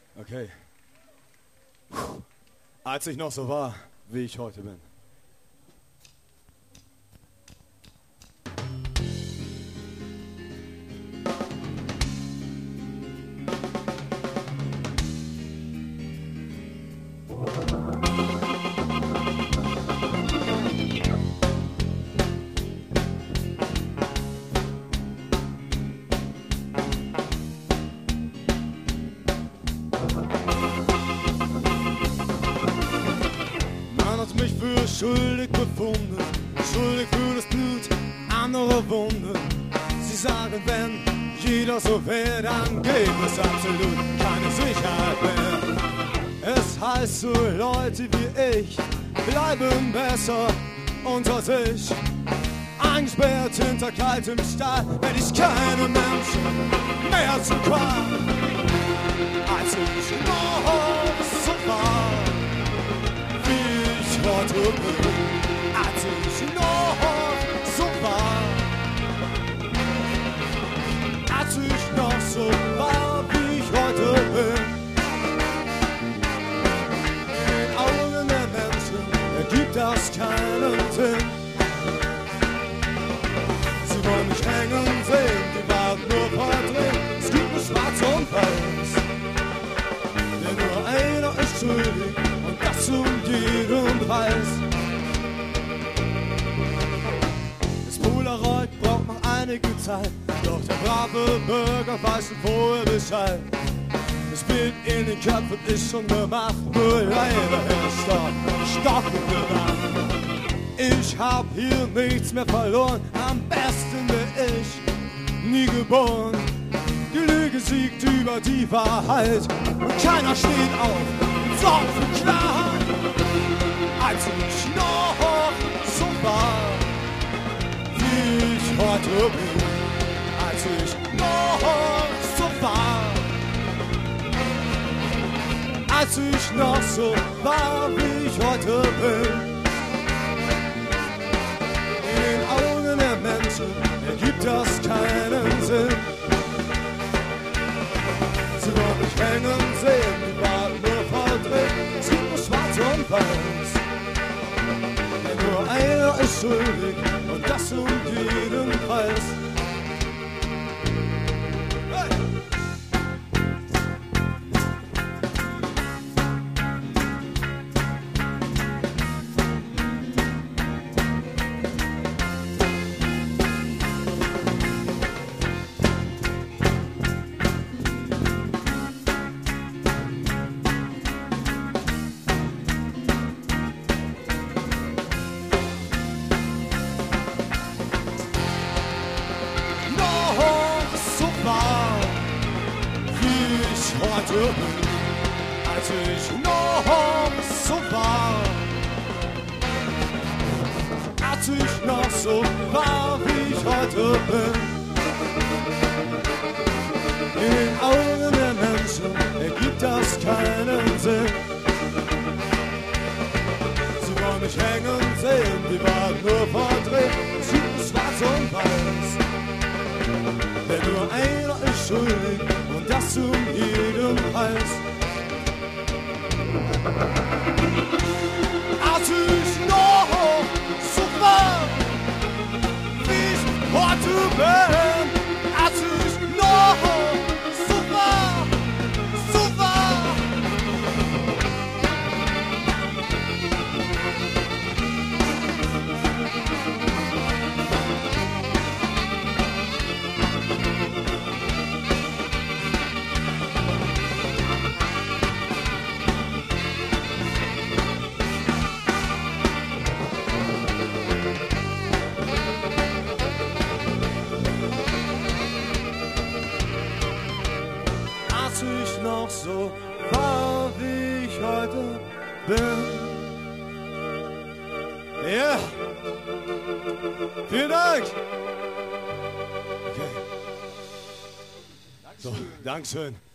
Okay. Als ich noch so war, wie ich heute bin. Mich für schuldig befunden, schuldig für das Blut anderer Wunden. Sie sagen, wenn jeder so wäre, dann gäbe es absolut keine Sicherheit mehr. Es heißt so, Leute wie ich bleiben besser unter sich. Eingesperrt hinter kaltem Stahl, wenn ich keine Menschen mehr zu Qual. Als ich noch so war, heute bin, als ich noch so war, als ich noch so war, wie ich heute bin. In den Augen der Menschen ergibt das keinen Sinn. Sie wollen mich hängen sehen, die warten nur verdrehen. Es gibt nur schwarz und weiß, denn nur einer ist schuldig. Das um jeden Preis. Das Polaroid braucht noch einige Zeit, doch der brave Bürger weiß nicht vorher Bescheid. Das Bild in den Köpfen ist schon gemacht, nur leider ist dort Stock gemacht. Ich hab hier nichts mehr verloren, am besten wär ich nie geboren. Die Lüge siegt über die Wahrheit und keiner steht auf. Sorg für Klarheit, als ich noch so war, wie ich heute bin, als ich noch so war, als ich noch so war, wie ich heute bin. In den Augen der Menschen ergibt das keinen Sinn. Sie wollen mich hängen sehen, die warten nur verdreht. Es gibt nur schwarz und weiß, denn nur einer ist schuldig und das um jeden Preis. Hey! Heute bin, als ich noch so war, als ich noch so war, wie ich heute bin. In den Augen der Menschen ergibt das keinen Sinn. Sie wollen mich hängen sehen, die waren nur verdreht. Es gibt nur schwarz und weiß, denn nur einer ist schuldig. Das um jeden Preis. Als ich noch so war, wie ich heute bin, als ich noch so war, so war. Noch so war, wie ich heute bin. Ja, vielen Dank. Okay. So, Dankeschön.